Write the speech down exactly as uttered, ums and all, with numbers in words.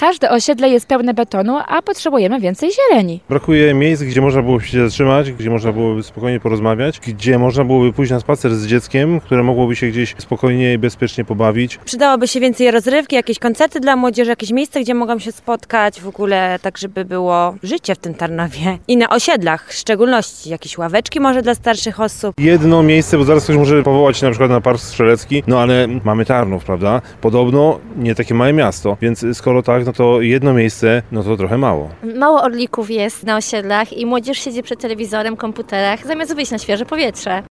Każde osiedle jest pełne betonu, a potrzebujemy więcej zieleni. Brakuje miejsc, gdzie można byłoby się zatrzymać, gdzie można byłoby spokojnie porozmawiać, gdzie można byłoby pójść na spacer z dzieckiem, które mogłoby się gdzieś spokojnie i bezpiecznie pobawić. Przydałoby się więcej rozrywki, jakieś koncerty dla młodzieży, jakieś miejsce, gdzie mogą się spotkać, w ogóle tak, żeby było życie w tym Tarnowie. I na osiedlach w szczególności, jakieś ławeczki może dla starszych osób. Jedno miejsce, bo zaraz ktoś może powołać się na przykład na Park Strzelecki, no ale mamy Tarnów, prawda? Podobno nie takie małe miasto, więc skoro tak, no to jedno miejsce, no to trochę mało. Mało orlików jest na osiedlach i młodzież siedzi przed telewizorem, komputerach, zamiast wyjść na świeże powietrze.